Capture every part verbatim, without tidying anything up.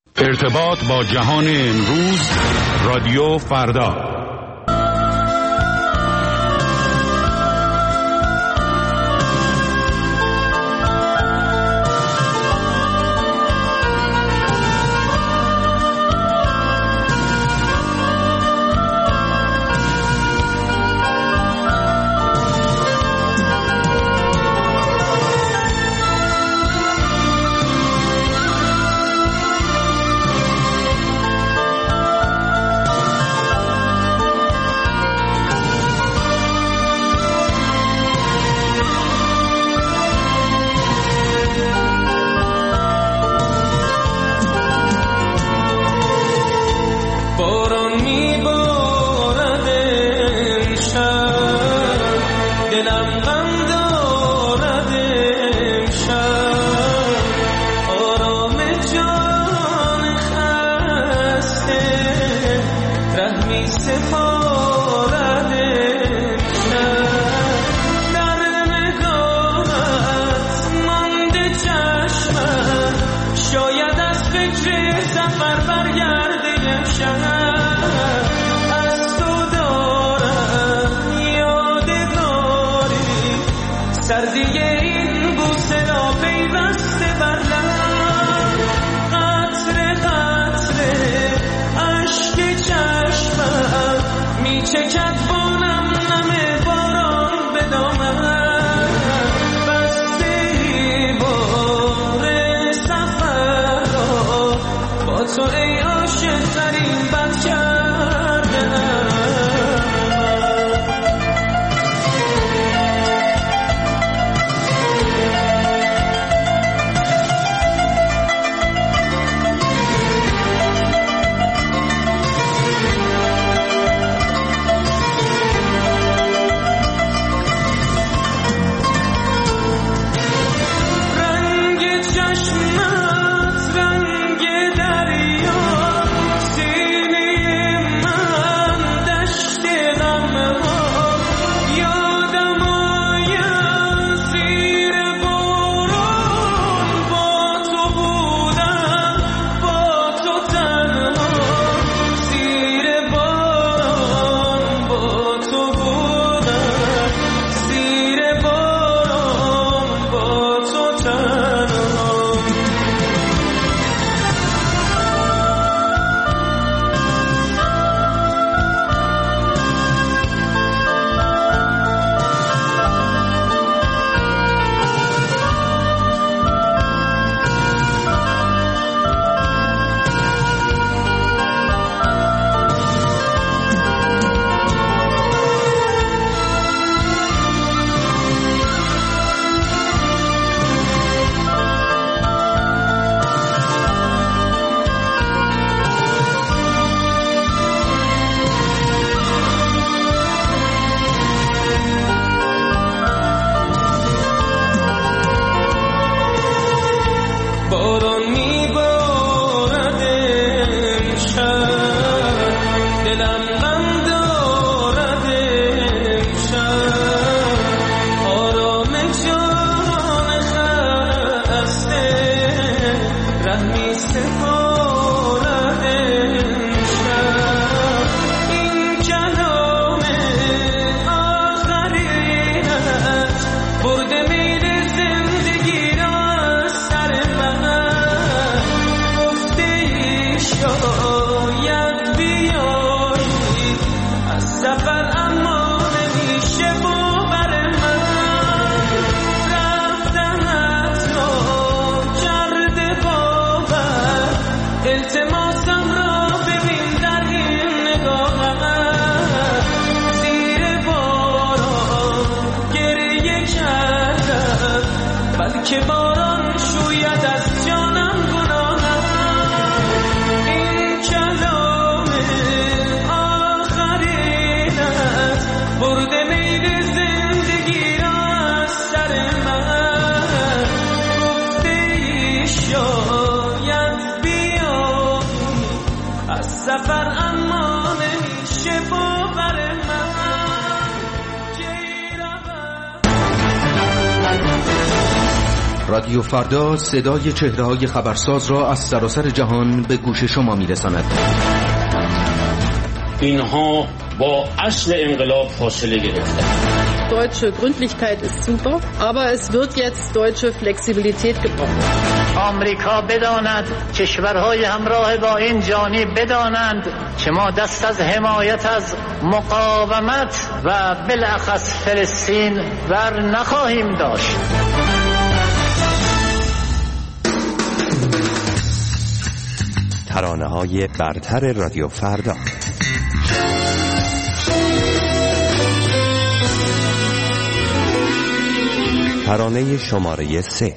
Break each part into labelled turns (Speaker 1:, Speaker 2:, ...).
Speaker 1: ارتباط با جهان امروز، رادیو فردا.
Speaker 2: که باران شوید از جانم گناهم، این کلام آخرینت برده میل زندگی را از سر من. گفته ای شاید بیایی از سفر، اما نمیشه باور من.
Speaker 3: رادیو فردا صدای چهره‌های خبرساز را از سراسر جهان به گوش شما می‌رساند.
Speaker 4: اینها با اصل انقلاب فاصله گرفتند.
Speaker 5: Deutsche Gründlichkeit ist super, aber es wird jetzt deutsche Flexibilität gebraucht.
Speaker 6: آمریکا بداند، کشورهای همراه با این جانب بدانند که ما دست از حمایت از مقاومت و بالاخص فلسطین بر نخواهیم داشت.
Speaker 7: ترانه‌های برتر رادیو فردا. ترانه شماره سه.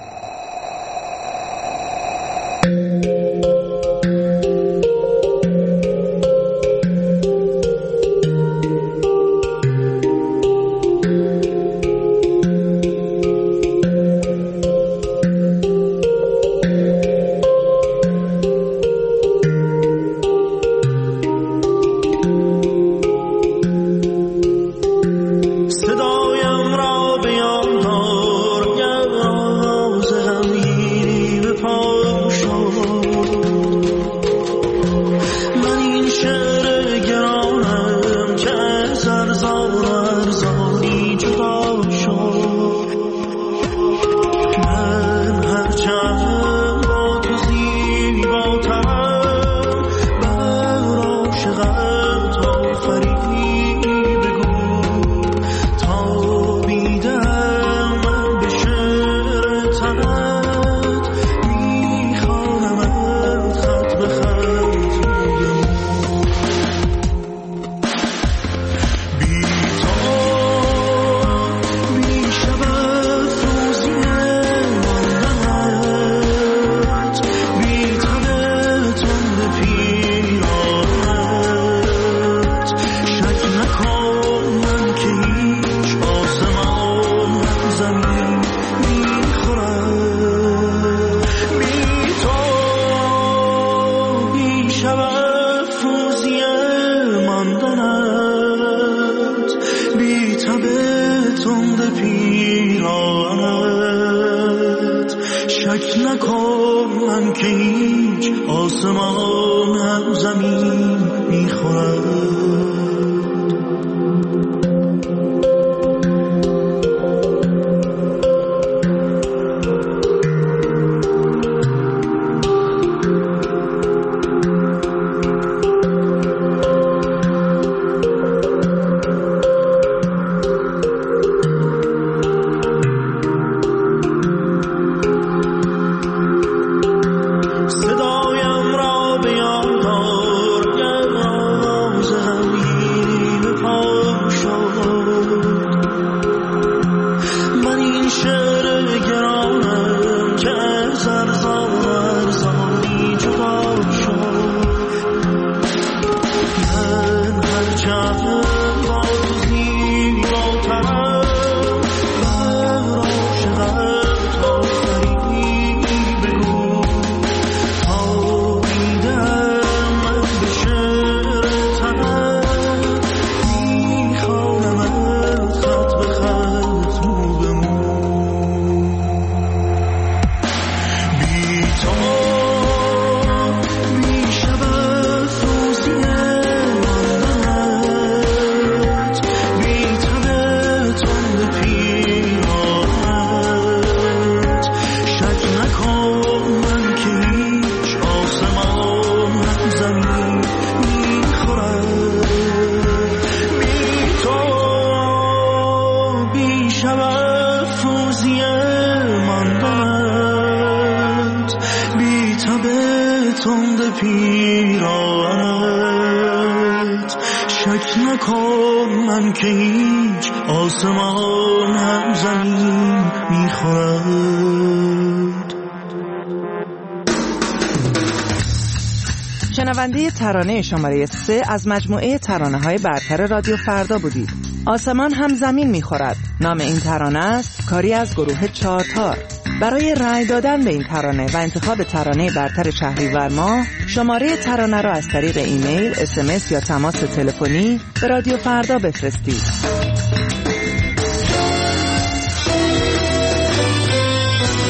Speaker 8: شنونده ترانه شماره سه از مجموعه ترانه‌های برتر رادیو فردا بودید. آسمان هم زمین می‌خورد. نام این ترانه است کاری از گروه چارتار. برای رأی دادن به این ترانه و انتخاب ترانه برتر شهریور ماه شماره ترانه را از طریق ایمیل، اس ام اس یا تماس تلفنی به رادیو فردا بفرستید.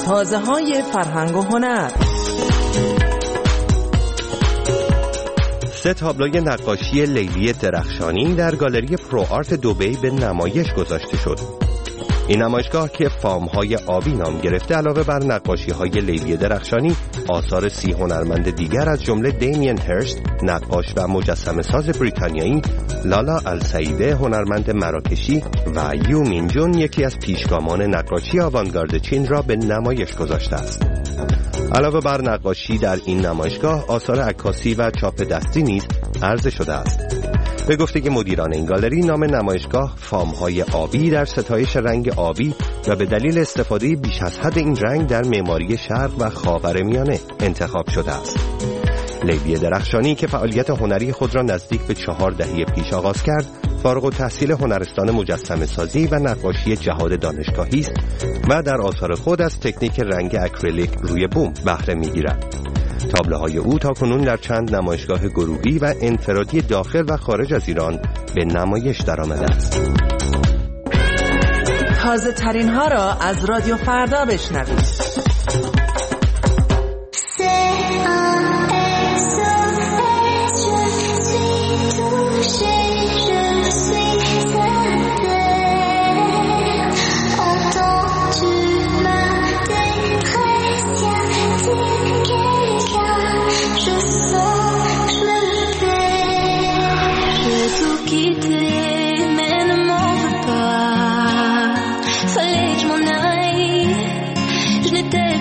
Speaker 8: تازه های فرهنگ و هنر.
Speaker 7: سه تابلوی نقاشی لیلی درخشانی در گالری پرو آرت دبی به نمایش گذاشته شد. این نمایشگاه که فام‌های آبی نام گرفته علاوه بر نقاشی‌های لیلی درخشانی، آثار سی هنرمند دیگر از جمله دیمین هرست، نقاش و مجسمه ساز بریتانیایی، لالا السعیده، هنرمند مراکشی و یو مین جون، یکی از پیشگامان نقاشی آوانگارد چین را به نمایش گذاشته است. علاوه بر نقاشی در این نمایشگاه، آثار عکاسی و چاپ دستی نیز عرضه شده است. به گفته مدیران این گالری، نام نمایشگاه فام‌های آبی در ستایش رنگ آبی و به دلیل استفاده بیش از حد این رنگ در معماری شرق و خاورمیانه انتخاب شده است. لیلی درخشانی که فعالیت هنری خود را نزدیک به چهار دهه پیش آغاز کرد، فارغ التحصیل هنرستان مجسمه سازی و نقاشی جهاد دانشگاهی است و در آثار خود از تکنیک رنگ اکریلیک روی بوم بهره می‌گیرد. تابلوهای او تاکنون در چند نمایشگاه گروهی و انفرادی داخل و خارج از ایران به نمایش درآمده است.
Speaker 8: تازه ترین ها را از رادیو فردا بشنوید.
Speaker 9: Fallait que je m'en aille, je n'étais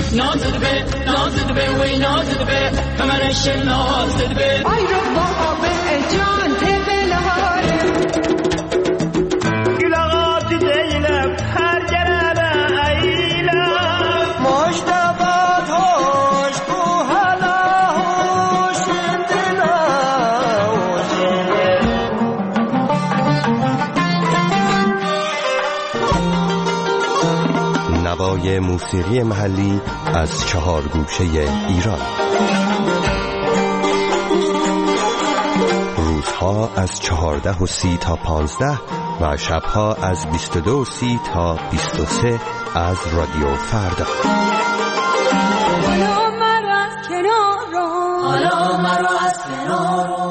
Speaker 2: نازد به نازد به وی نازد به کمرش نازد به
Speaker 9: ای رو بابا به جان تبلار
Speaker 2: گلاغات دیلم هر جرابه ایلم
Speaker 9: مجتبات هوش تو حالا هوش دلا
Speaker 7: نوای موسیقی محلی از چهار گوشه ایران. روزها از چهارده و سی تا پانزده و شبها از بیست و دو و سی تا بیست و سه از رادیو فردا.
Speaker 9: حالا مرا از کنار حالا مرا از کنار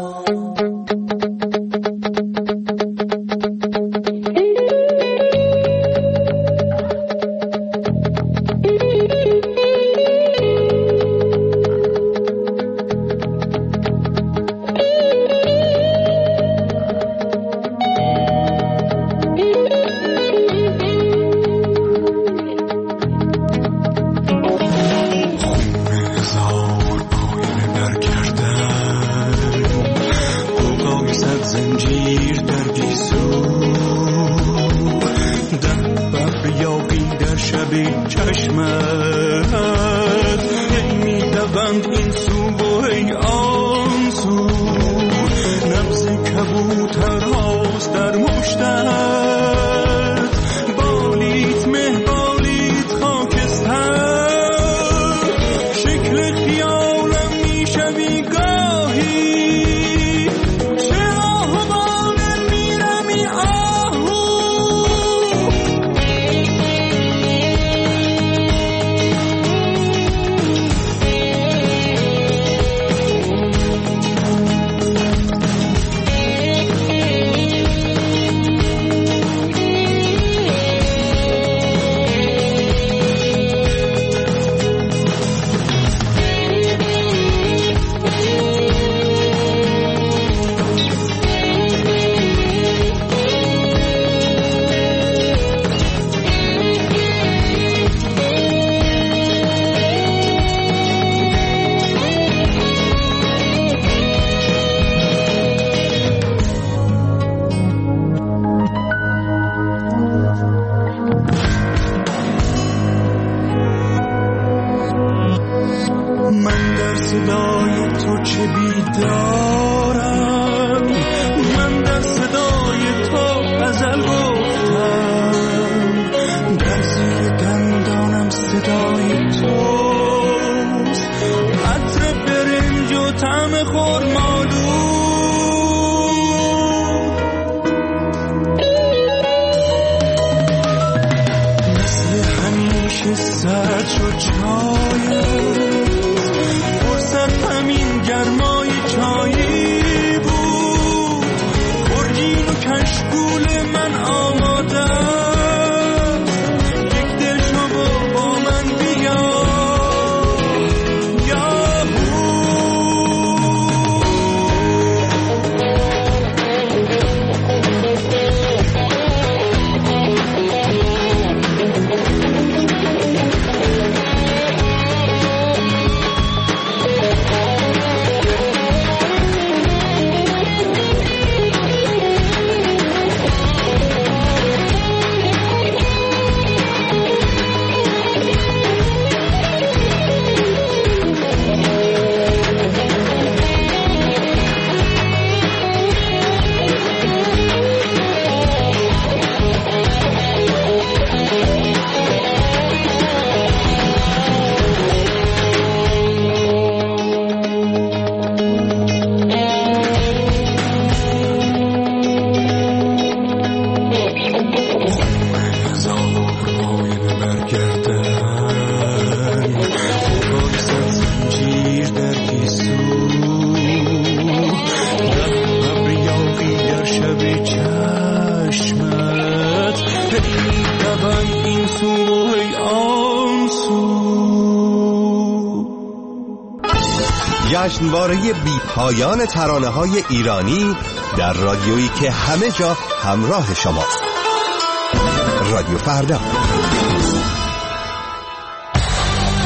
Speaker 7: جشنواره بی پایان ترانه‌های ایرانی در رادیویی که همه جا همراه شماست. رادیو فردا.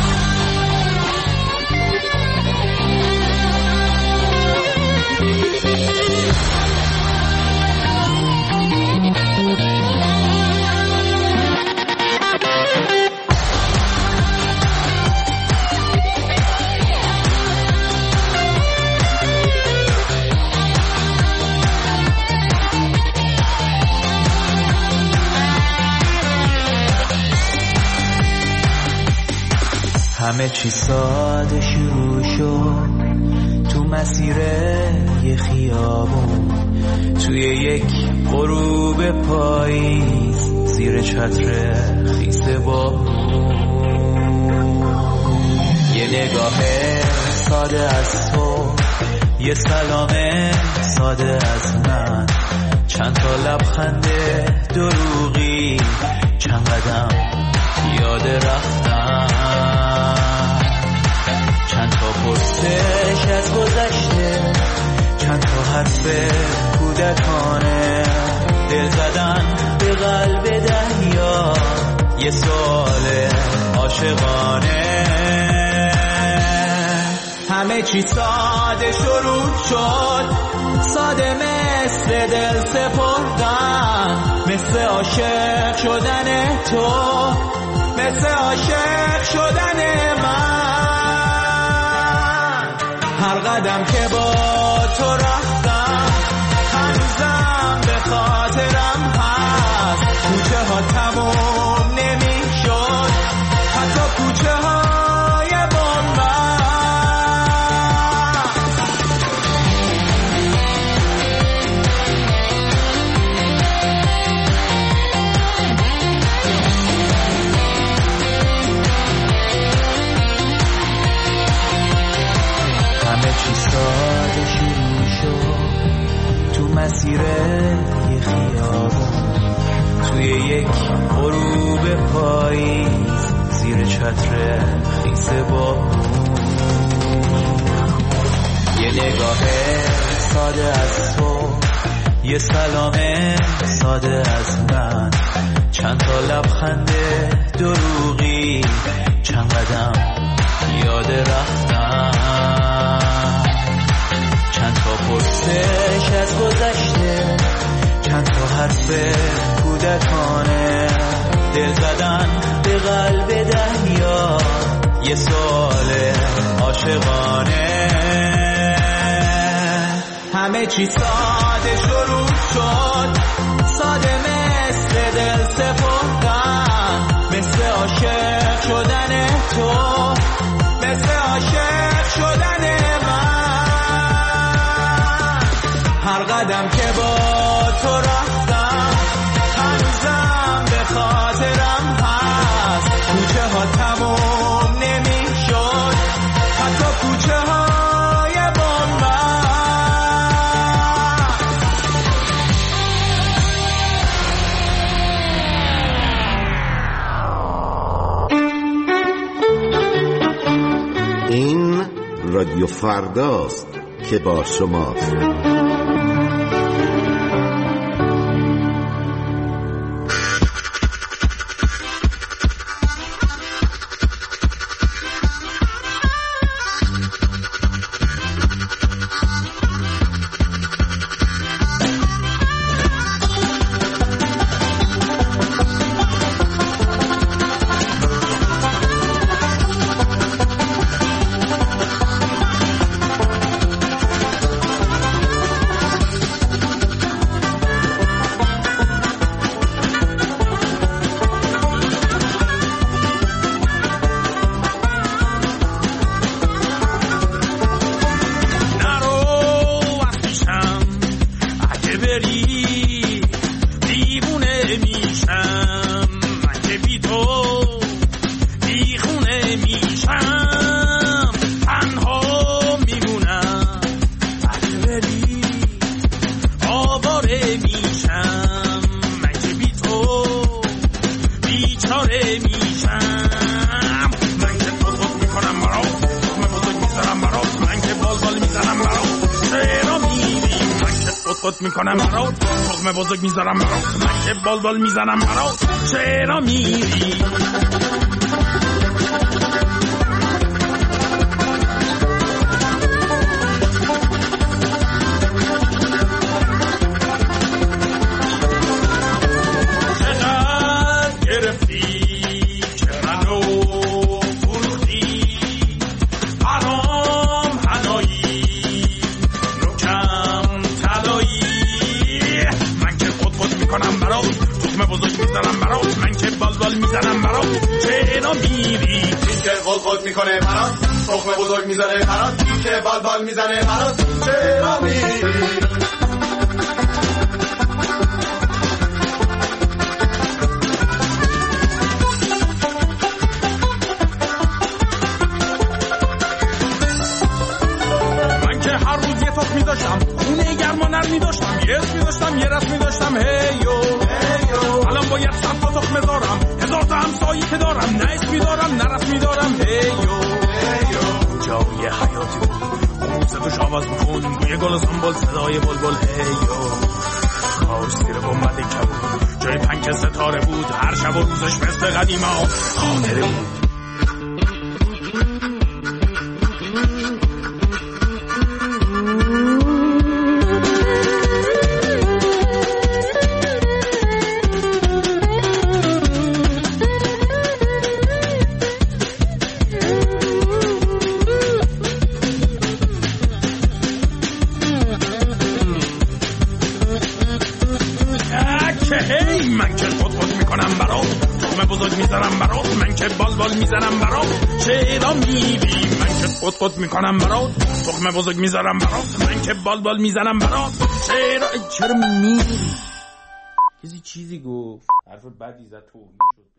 Speaker 10: همه چی ساده شروع شد تو مسیر یه خیابون، توی یک غروب پاییز زیر چتر خیس بارون. یه نگاه ساده از تو، یه سلام ساده از من، چند تا لبخند دروغی، چند قدم یاد رفتن، چند تا پرسش از گذشته، چند تا حرف کودکانه، دل زدن به قلب دریا، یه سوال عاشقانه. همه چی ساده شروع شد، ساده مثل دل سپردن، مثل عاشق شدن تو، مثل عاشق شدن من. هر قدم که با تو رفتم هنوزم به خاطرم هست، کوچه ها تموم نمی شد، حتی کوچه های بامبست. همه چی ساده شروع شد تو مسیر یه خیابون، توی یک غروب پاییز زیر چتر خیس بارون. یه نگاه ساده از تو، یه سلام ساده از من، چند تا لبخند دروغی، چند قدم یاد رفتن، چند تا پرسش از گذشته، چند تا حرف کودکانه، دل زدن به قلب دریا، یه سوال عاشقانه. همه چی ساده شروع شد، ساده مثل دل سپردن، مثل عاشق شدن تو، مثل عاشق شدن من. هر قدم که با تو رفتم هنوزم به خاطرم هست، کوچه ها تموم نمی شد، حتی کوچه های بامبست.
Speaker 11: این رادیو فرداست که با شماست.
Speaker 1: میکنم برات تخم بزرگ میذارم برات، من که بال میزنم برات، چرا میری؟ چقدر گرفتی که منو فروختی، حرام حنایی نوکم طلایی، من که خود خود میکنم برات تخم بزرگ میذارم برات، من که بال بال میزنم برات، چرا میری؟
Speaker 12: قل قل میکنه برات، تخم بزرگ میذاره برات، که بال بال میزنه برات، چرا میری؟
Speaker 1: می داشتم خونه گرما نرمی داشتم، یه اسمی داشتم یه رسمی داشتم، هیو هیو الان باید صد تا تخم دارم، هزار تا همسایی که دارم، نه اسمی دارم نه رسمی دارم، هیو هیو جای حیاتی بود خوب صدوش آواز بکن، بوی گل و سنبل صدای بلبل، هیو کاش زیر گنبد کبود جای پنک ستاره بود، هر شب و روزش مثل قدیما خاطره بود. من که خود خود میکنم برات، تخم بزرگ میذارم برات، من که بال بال میزنم برات، چرا میری؟ من که خود خود میکنم برات، تخم بزرگ میذارم برات، من که بال بال میزنم برات، چرا چرا میری؟ کسی چیزی گفت، حرف بدی زد، توهین شد.